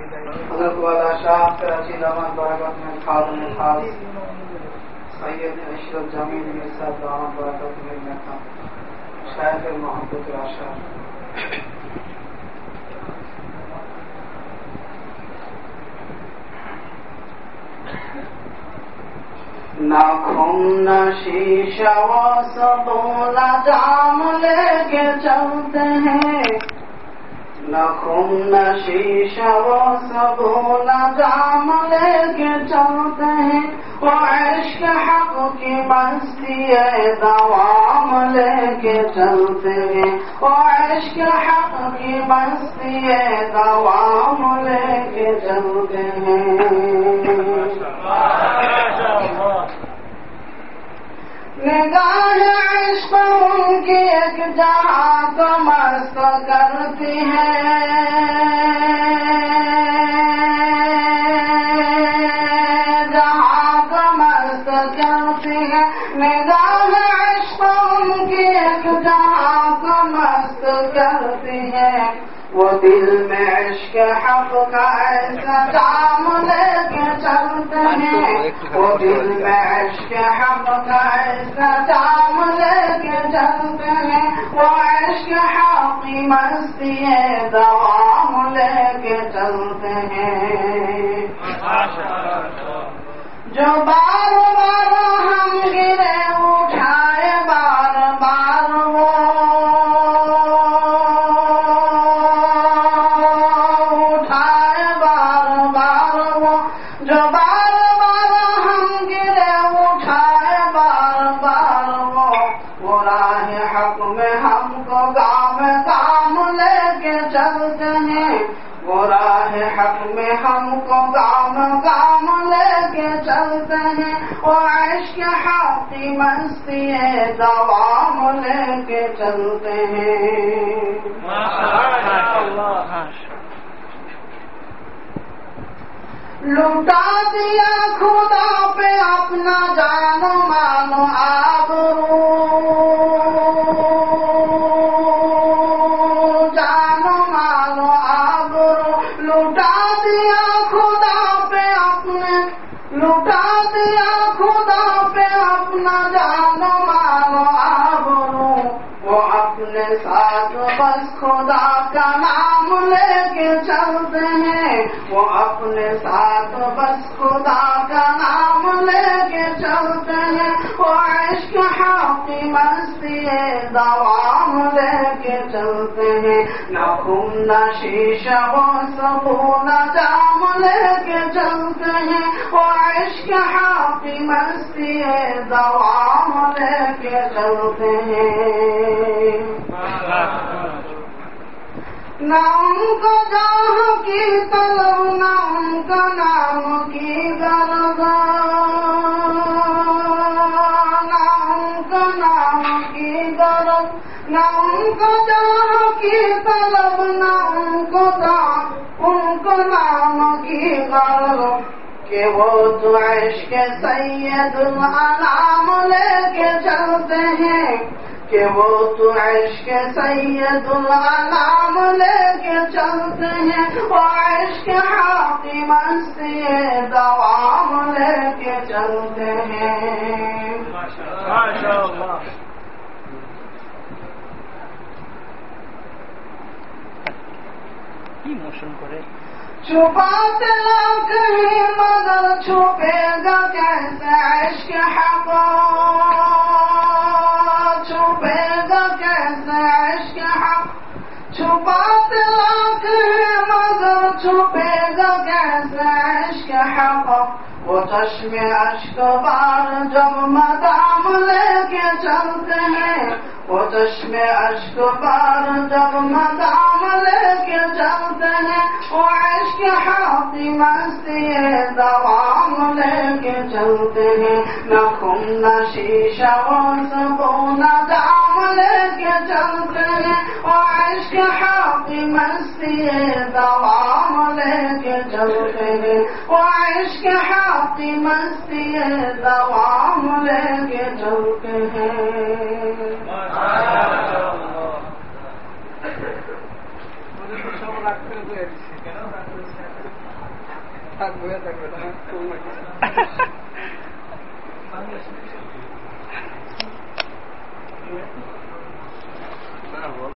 حضرت والا شاہ کراچی داماد برکت میں خادم خاص سید اشرف جامی میر صاحب داماد برکت میں تھا شاید محبت راشا نہ خم نہ شیشہ و سبولا جام لے کے چلتے ہیں نہ خم نہ شیشہ و سبولا جام لے کے چلتے ہیں وہ عشق حق کی مستی دوام لے کے چلتے ہیں وہ عشق حق کی مستی دوام لے کے چلتے ہیں نگاہ عشق ان کی ایک جہاں کو مست کرتی ہے جہاں کو مست کرتی ہے نگاہ عشق ان کی ایک جہاں کو مست کرتی ہے وہ دل میں عشق حق کا ایسا جام لے کے چلتے ہیں وہ دل میں عشق حق کا ایسا جام لے کے چلتے ہیں وہ عشق حق کی مستی دوام لے کے چلتے ہیں جو بار بار ہم گرے اٹھائے بار بار وہ حق میں ہم کو گام گام لے کے چلتے ہیں وہ عشق حق کی مستی دوام لے کے چلتے ہیں لوٹا دیا خدا پہ اپنا جان مانو آبرو بس خدا کا نام لے کے چلتے ہیں وہ اپنے ساتھ بس خدا کا نام لے کے چلتے ہیں وہ عشق حق کی مستی دوام لے کے چلتے ہیں نہ خم نہ شیشہ وہ سبولا جام لے کے چلتے ہیں وہ عشق حق کی مستی دوام لے کے چلتے ہیں نہ ان کو جاہ کی طلب نہ ان کا نام کی غرض نہ ان کا نام کی غرض نہ ان کو جاہ کی طلب نہ ان کو نام کی غرض کہ وہ تو عشق سید الانام لے کے چلتے ہیں کہ وہ تو عشق سید الانام لے کے چلتے ہیں وہ عشق حق کی مستی دوام لے کے چلتے ہیں چھپاتے لاکھ ہی مگر چھپے گا کیسے عشق حق چھپے گا کیسے عشق حق چھپاتے لاکھ ہے مگر چھپے گا کیسے عشق حق وہ چشم اشک بار جب مدام لے کے چلتے ہیں وہ چشم اشک بار جب مدام لے کے چلتے ہیں وہ عشق حق کی مستی دوام لے کے چلتے ہیں نہ خم نہ شیشہ وہ سبولا جام لے کے چلتے ہیں وہ عشق حق کی مستی دوام لے کے چلتے ہیں وہ عشق حق کی مستی دوام لے کے چلتے ہیں থাকবে না